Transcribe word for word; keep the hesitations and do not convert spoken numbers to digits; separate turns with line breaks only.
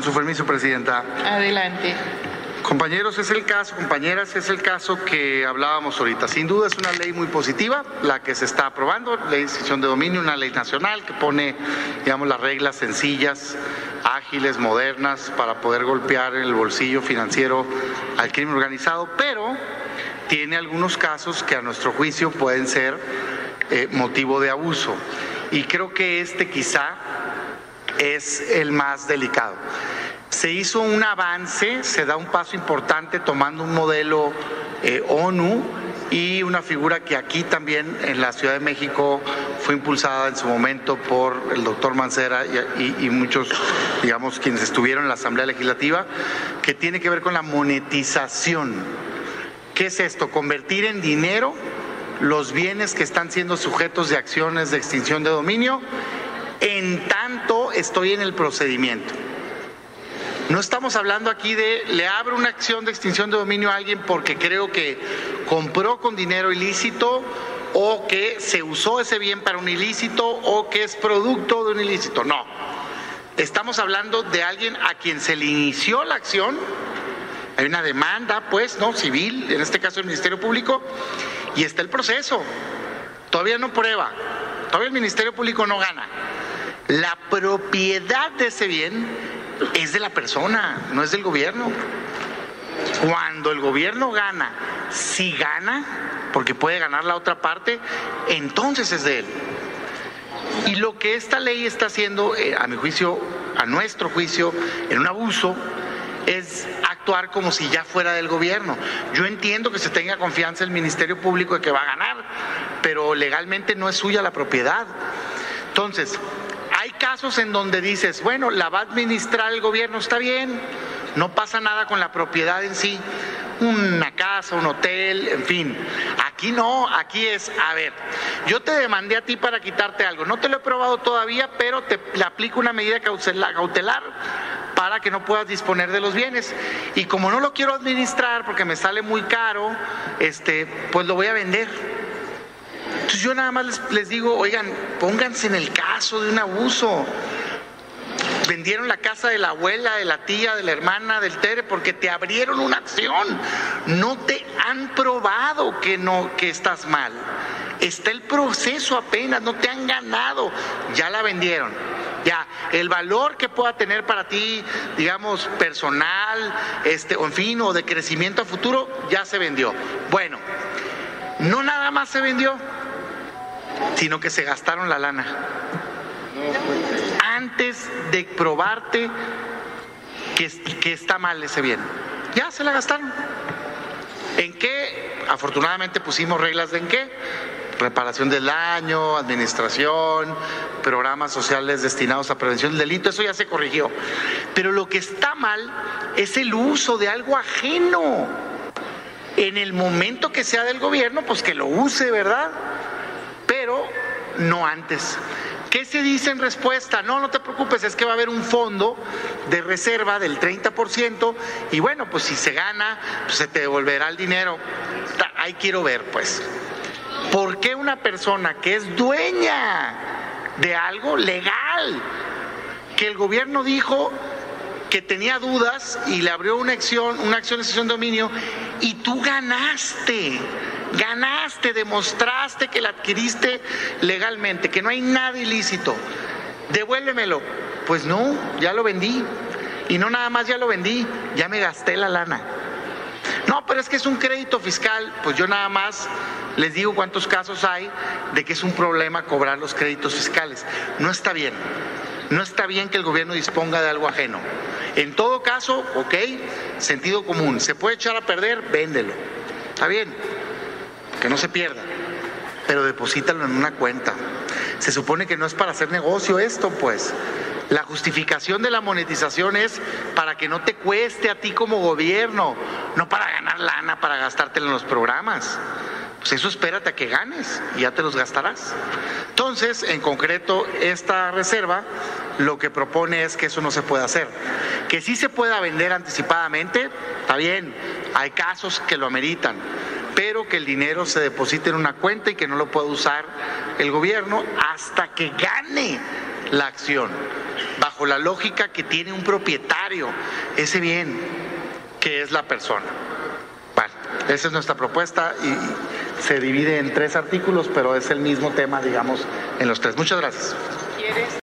su permiso, Presidenta.
Adelante.
Compañeros, es el caso, compañeras, es el caso que hablábamos ahorita. Sin duda es una ley muy positiva, la que se está aprobando, ley de extinción de dominio, una ley nacional que pone, digamos, las reglas sencillas, ágiles, modernas, para poder golpear en el bolsillo financiero al crimen organizado, pero tiene algunos casos que a nuestro juicio pueden ser eh, motivo de abuso. Y creo que este quizá es el más delicado. Se hizo un avance, se da un paso importante tomando un modelo eh, ONU y una figura que aquí también en la Ciudad de México fue impulsada en su momento por el doctor Mancera y, y, y muchos, digamos, quienes estuvieron en la Asamblea Legislativa, que tiene que ver con la monetización. ¿Qué es esto? Convertir en dinero los bienes que están siendo sujetos de acciones de extinción de dominio en tanto estoy en el procedimiento. No estamos hablando aquí de le abro una acción de extinción de dominio a alguien porque creo que compró con dinero ilícito o que se usó ese bien para un ilícito o que es producto de un ilícito. No. Estamos hablando de alguien a quien se le inició la acción. Hay una demanda, pues, ¿no? Civil, en este caso el Ministerio Público, y está el proceso. Todavía no prueba. Todavía el Ministerio Público no gana. La propiedad de ese bien es de la persona, no es del gobierno. Cuando el gobierno gana, si gana, porque puede ganar la otra parte, entonces es de él. Y lo que esta ley está haciendo, eh, a mi juicio, a nuestro juicio, en un abuso, es actuar como si ya fuera del gobierno. Yo entiendo que se tenga confianza el Ministerio Público de que va a ganar, pero legalmente no es suya la propiedad. Entonces, hay casos en donde dices, bueno, la va a administrar el gobierno, está bien, no pasa nada con la propiedad en sí, una casa, un hotel, en fin. Aquí no, aquí es, a ver, yo te demandé a ti para quitarte algo, no te lo he probado todavía, pero te le aplico una medida cautelar para que no puedas disponer de los bienes. Y como no lo quiero administrar porque me sale muy caro, este, pues lo voy a vender. Entonces yo nada más les, les digo, oigan, pónganse en el caso de un abuso. Vendieron la casa de la abuela, de la tía, de la hermana, del tere, porque te abrieron una acción. No te han probado que no, que estás mal. Está el proceso apenas, no te han ganado. Ya la vendieron. Ya, el valor que pueda tener para ti, digamos, personal, este, o en fin, o de crecimiento a futuro, ya se vendió. Bueno, no nada más se vendió, sino que se gastaron la lana. Antes de probarte que, que está mal ese bien. Ya se la gastaron. ¿En qué? Afortunadamente pusimos reglas de en qué. Reparación del daño, administración, programas sociales destinados a prevención del delito, eso ya se corrigió. Pero lo que está mal es el uso de algo ajeno. En el momento que sea del gobierno, pues que lo use, ¿verdad? Pero no antes. ¿Qué se dice en respuesta? No, no te preocupes, es que va a haber un fondo de reserva del treinta por ciento y bueno, pues si se gana, pues se te devolverá el dinero. Ahí quiero ver, pues. ¿Por qué una persona que es dueña de algo legal, que el gobierno dijo que tenía dudas y le abrió una acción, una acción de extinción de dominio, y tú ganaste, ganaste, demostraste que la adquiriste legalmente, que no hay nada ilícito, devuélvemelo? Pues no, ya lo vendí, y no nada más ya lo vendí, ya me gasté la lana. No, pero es que es un crédito fiscal. Pues yo nada más les digo cuántos casos hay de que es un problema cobrar los créditos fiscales. No está bien, no está bien que el gobierno disponga de algo ajeno. En todo caso, ok, sentido común, se puede echar a perder, véndelo, está bien, que no se pierda, pero deposítalo en una cuenta. Se supone que no es para hacer negocio esto, pues. La justificación de la monetización es para que no te cueste a ti como gobierno, no para ganar lana, para gastártela en los programas. Pues eso espérate a que ganes y ya te los gastarás. Entonces, en concreto, esta reserva lo que propone es que eso no se puede hacer. Que sí se pueda vender anticipadamente, está bien, hay casos que lo ameritan, pero que el dinero se deposite en una cuenta y que no lo pueda usar el gobierno hasta que gane la acción. bajo la lógica que tiene un propietario ese bien, que es la persona. Bueno, esa es nuestra propuesta y se divide en tres artículos, pero es el mismo tema, digamos, en los tres. Muchas gracias.